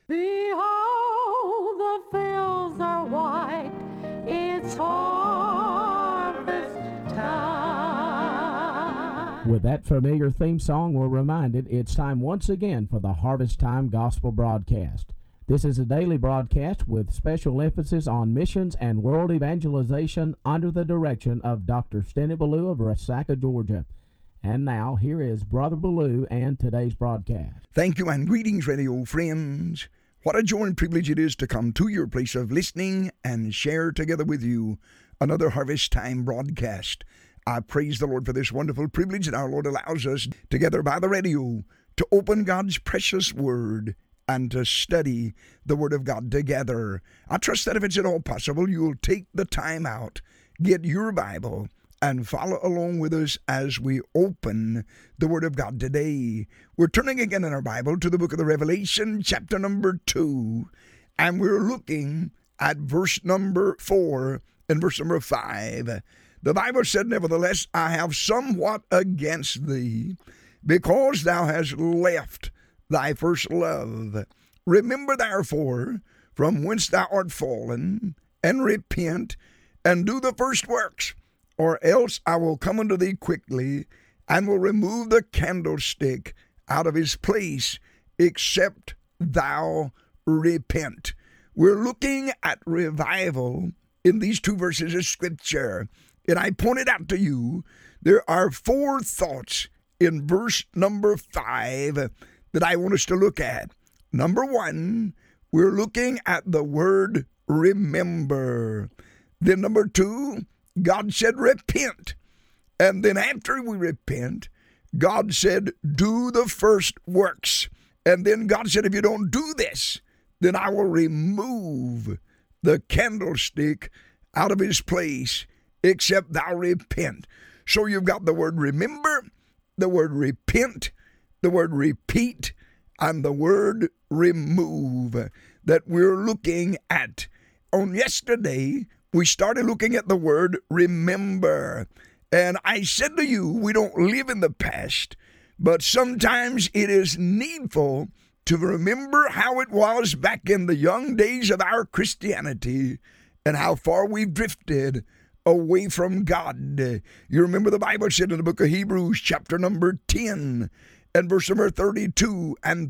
Behold, the fields are white, it's harvest time. With that familiar theme song, we're reminded it's time once again for the Harvest Time Gospel Broadcast. This is a daily broadcast with special emphasis on missions and world evangelization under the direction of Dr. Steny Ballou of Resaca, Georgia. And now, here is Brother Ballou and today's broadcast. Thank you and greetings, radio friends. What a joy and privilege it is to come to your place of listening and share together with you another Harvest Time broadcast. I praise the Lord for this wonderful privilege that our Lord allows us together by the radio to open God's precious Word and to study the Word of God together. I trust that if it's at all possible, you'll take the time out, get your Bible, and follow along with us as we open the Word of God today. We're turning again in our Bible to the book of the Revelation, chapter number 2, and we're looking at verse number 4 and verse number 5. The Bible said, "Nevertheless, I have somewhat against thee, because thou hast left thy first love. Remember therefore from whence thou art fallen, and repent, and do the first works, or else I will come unto thee quickly, and will remove the candlestick out of his place, except thou repent." We're looking at revival in these two verses of Scripture, and I pointed out to you there are four thoughts in verse number 5 that I want us to look at. Number one, we're looking at the word remember. Then number two, God said repent. And then after we repent, God said do the first works. And then God said if you don't do this, then I will remove the candlestick out of his place, except thou repent. So you've got the word remember, the word repent, the word repeat, and the word remove that we're looking at. On yesterday, we started looking at the word remember. And I said to you, we don't live in the past, but sometimes it is needful to remember how it was back in the young days of our Christianity and how far we've drifted away from God. You remember the Bible said in the book of Hebrews, chapter number 10, and verse number 32 and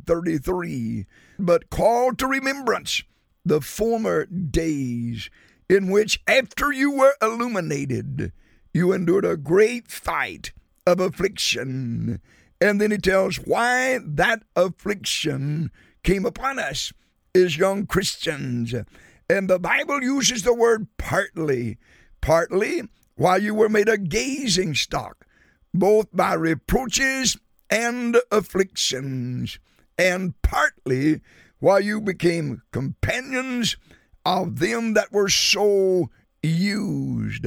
33, "But call to remembrance the former days, in which after you were illuminated, you endured a great fight of affliction." And then he tells why that affliction came upon us as young Christians. And the Bible uses the word partly. Partly while you were made a gazing stock, both by reproaches and afflictions, and partly while you became companions of them that were so used.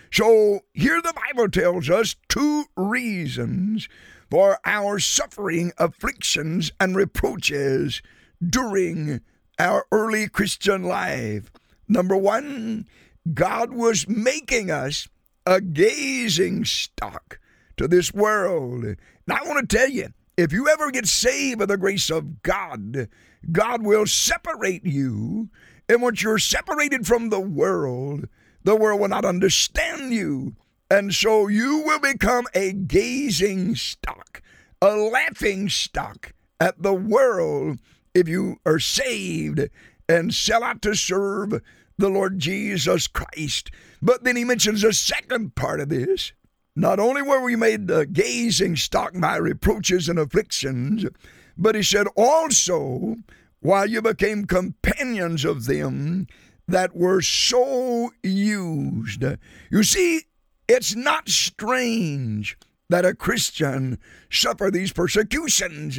So here the Bible tells us two reasons for our suffering afflictions and reproaches during our early Christian life. Number one, God was making us a gazing stock to this world. And I want to tell you, if you ever get saved by the grace of God, God will separate you. And once you're separated from the world will not understand you. And so you will become a gazing stock, a laughing stock at the world if you are saved and sell out to serve the Lord Jesus Christ. But then he mentions a second part of this. Not only were we made a gazing stock by reproaches and afflictions, but he said also, while you became companions of them that were so used. You see, it's not strange that a Christian suffer these persecutions.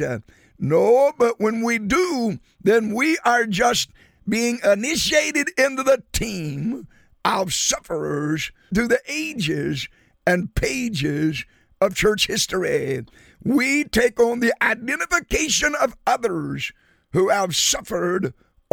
No, but when we do, then we are just being initiated into the team of sufferers through the ages and pages of church history. We take on the identification of others who have suffered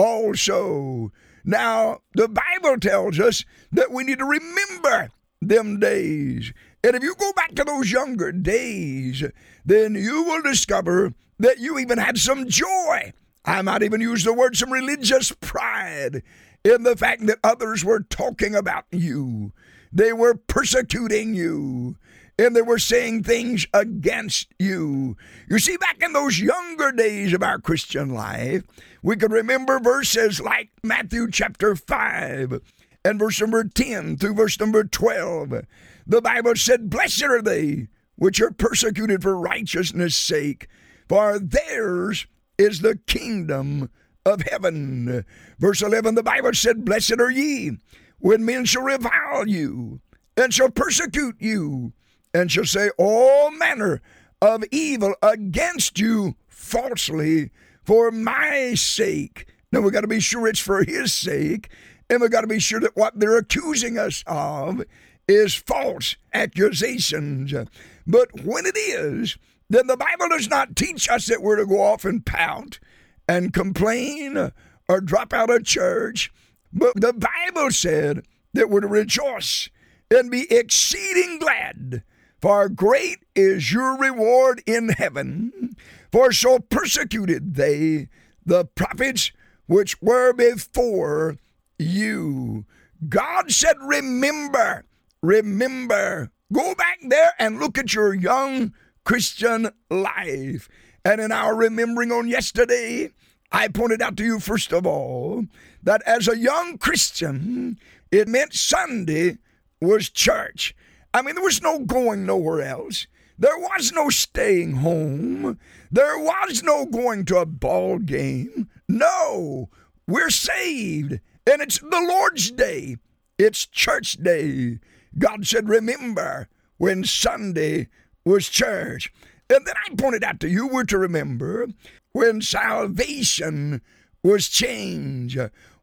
also. Now, the Bible tells us that we need to remember them days. And if you go back to those younger days, then you will discover that you even had some joy I might even use the word some religious pride in the fact that others were talking about you. They were persecuting you, and they were saying things against you. You see, back in those younger days of our Christian life, we could remember verses like Matthew chapter 5 and verse number 10 through verse number 12. The Bible said, "Blessed are they which are persecuted for righteousness' sake, for theirs is the kingdom of heaven." Verse 11, the Bible said, "Blessed are ye when men shall revile you, and shall persecute you, and shall say all manner of evil against you falsely for my sake." Now we got to be sure it's for his sake, and we got to be sure that what they're accusing us of is false accusations. But when it is, then the Bible does not teach us that we're to go off and pout and complain or drop out of church. But the Bible said that we're to rejoice and be exceeding glad, for great is your reward in heaven. For so persecuted they the prophets which were before you. God said, remember. Go back there and look at your young Christian life. And in our remembering on yesterday, I pointed out to you, first of all, that as a young Christian, it meant Sunday was church. I mean, there was no going nowhere else. There was no staying home. There was no going to a ball game. No, we're saved, and it's the Lord's day. It's church day. God said, remember when Sunday was church. And then I pointed out to you, we're to remember when salvation was changed.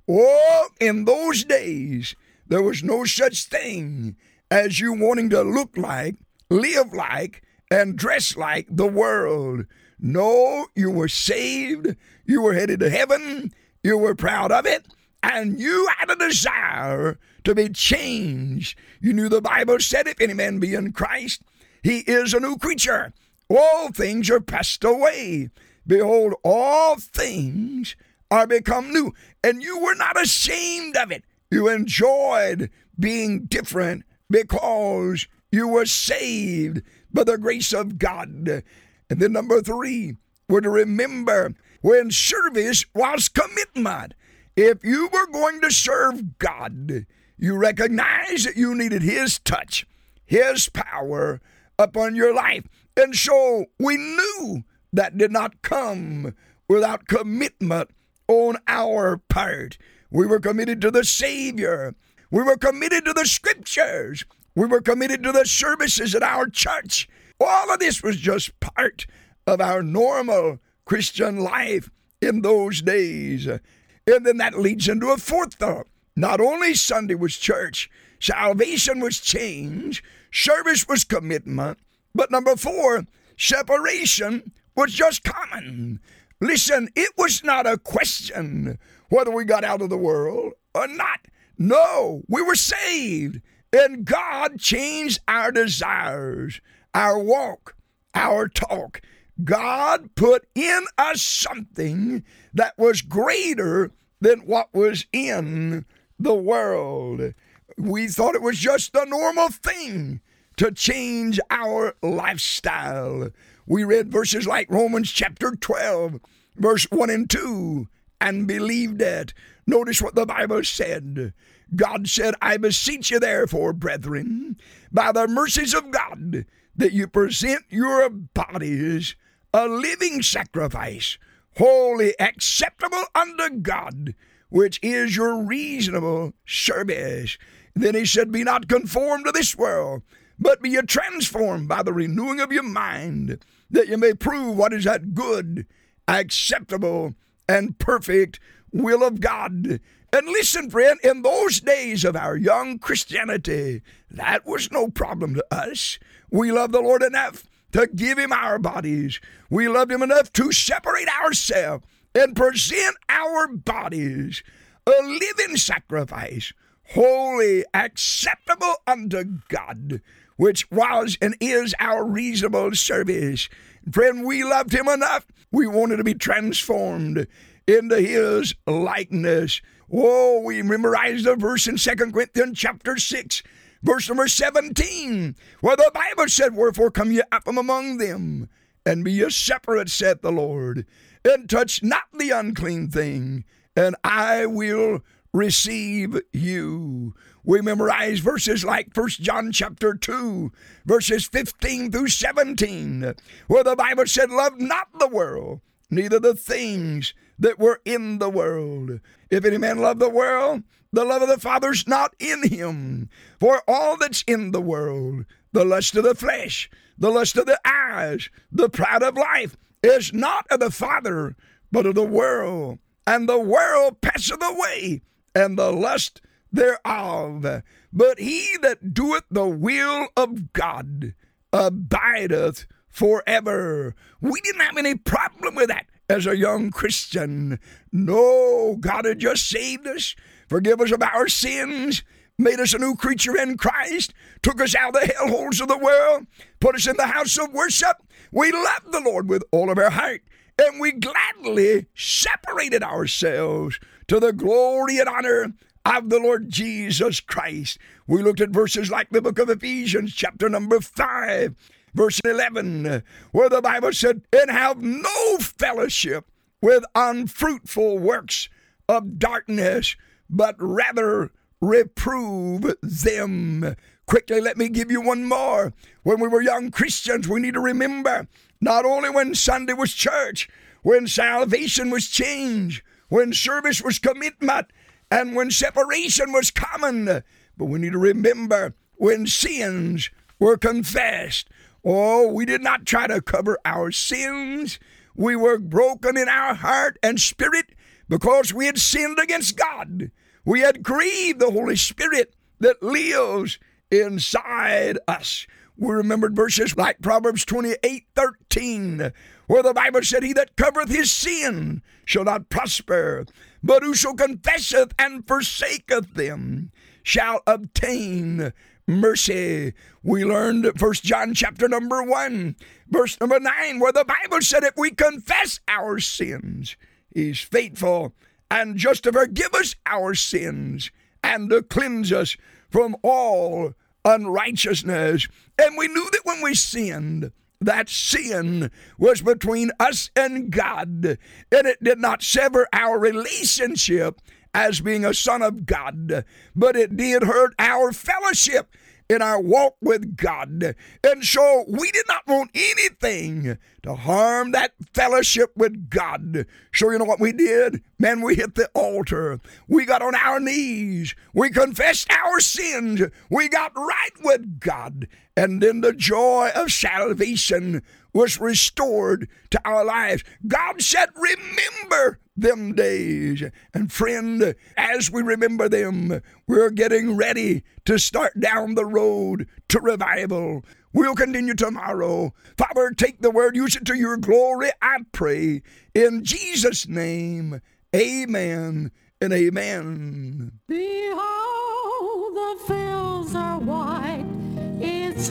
Oh, in those days, there was no such thing as you wanting to look like, live like, and dress like the world. No, you were saved, you were headed to heaven, you were proud of it, and you had a desire to be changed. You knew the Bible said, if any man be in Christ, he is a new creature. All things are passed away. Behold, all things are become new. And you were not ashamed of it. You enjoyed being different because you were saved by the grace of God. And then number 3, we're to remember when service was commitment. If you were going to serve God, you recognize that you needed his touch, his power upon your life. And so we knew that did not come without commitment on our part. We were committed to the Savior. We were committed to the Scriptures. We were committed to the services at our church. All of this was just part of our normal Christian life in those days. And then that leads into a fourth thought. Not only Sunday was church, salvation was change, service was commitment, but number 4, separation was just common. Listen, it was not a question whether we got out of the world or not. No, we were saved, and God changed our desires, our walk, our talk. God put in us something that was greater than what was in the world. We thought it was just a normal thing to change our lifestyle. We read verses like Romans chapter 12, verse 1 and 2, and believed it. Notice what the Bible said. God said, I beseech you therefore, brethren, by the mercies of God, that you present your bodies a living sacrifice, holy, acceptable unto God, which is your reasonable service. Then he said, be not conformed to this world, but be ye transformed by the renewing of your mind, that you may prove what is that good, acceptable, and perfect will of God. And listen, friend, in those days of our young Christianity, that was no problem to us. We loved the Lord enough to give him our bodies. We loved him enough to separate ourselves and present our bodies a living sacrifice, holy, acceptable unto God, which was and is our reasonable service. Friend, we loved him enough. We wanted to be transformed into his likeness. Oh, we memorized the verse in 2 Corinthians chapter 6, verse number 17, where the Bible said, "Wherefore come ye out from among them, and be ye separate, saith the Lord, and touch not the unclean thing, and I will receive you." We memorize verses like 1 John chapter 2, verses 15 through 17, where the Bible said, "Love not the world, neither the things that were in the world. If any man love the world, the love of the Father's not in him. For all that's in the world, the lust of the flesh, the lust of the eyes, the pride of life, is not of the Father, but of the world. And the world passeth away, and the lust thereof. But he that doeth the will of God abideth forever." We didn't have any problem with that as a young Christian. No, God had just saved us, forgive us of our sins, made us a new creature in Christ, took us out of the hellholes of the world, put us in the house of worship. We loved the Lord with all of our heart, and we gladly separated ourselves to the glory and honor of the Lord Jesus Christ. We looked at verses like the book of Ephesians, chapter number 5, verse 11, where the Bible said, "And have no fellowship with unfruitful works of darkness, but rather reprove them." Quickly, let me give you one more. When we were young Christians, we need to remember, not only when Sunday was church, when salvation was changed, when service was commitment, and when separation was common, but we need to remember when sins were confessed. Oh, we did not try to cover our sins. We were broken in our heart and spirit because we had sinned against God. We had grieved the Holy Spirit that lives inside us. We remembered verses like Proverbs 28:13, where the Bible said, "He that covereth his sin shall not prosper, but whoso confesseth and forsaketh them shall obtain mercy." We learned 1 John chapter number 1, verse number 9, where the Bible said, "If we confess our sins, he's faithful and just to forgive us our sins and to cleanse us from all unrighteousness." And we knew that when we sinned, that sin was between us and God, and it did not sever our relationship as being a son of God, but it did hurt our fellowship in our walk with God. And so we did not want anything to harm that fellowship with God. So you know what we did? Man, we hit the altar. We got on our knees. We confessed our sins. We got right with God. And then the joy of salvation was restored to our lives. God said, "Remember them days." And friend, as we remember them, we're getting ready to start down the road to revival. We'll continue tomorrow. Father, take the word, use it to your glory, I pray. In Jesus' name, amen and amen. Behold, the fields are white. It's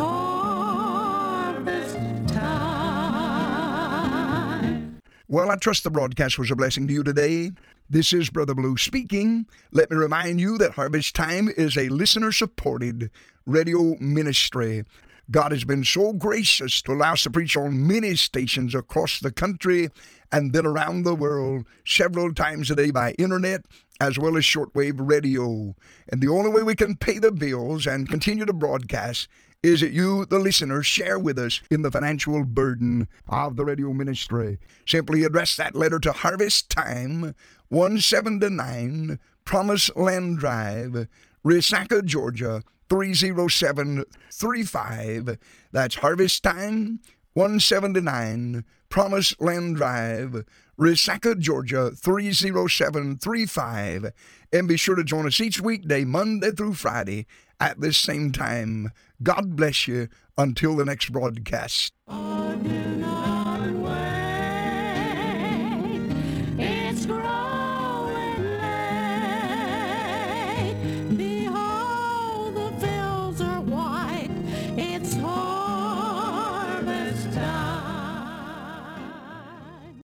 harvest time. Well, I trust the broadcast was a blessing to you today. This is Brother Blue speaking. Let me remind you that Harvest Time is a listener-supported radio ministry. God has been so gracious to allow us to preach on many stations across the country and then around the world several times a day by internet as well as shortwave radio. And the only way we can pay the bills and continue to broadcast is that you, the listeners, share with us in the financial burden of the radio ministry. Simply address that letter to Harvest Time, 179 Promise Land Drive, Resaca, Georgia, 30735. That's Harvest Time, 179 Promise Land Drive, Resaca, Georgia, 30735. And be sure to join us each weekday, Monday through Friday, at this same time. God bless you until the next broadcast. I do not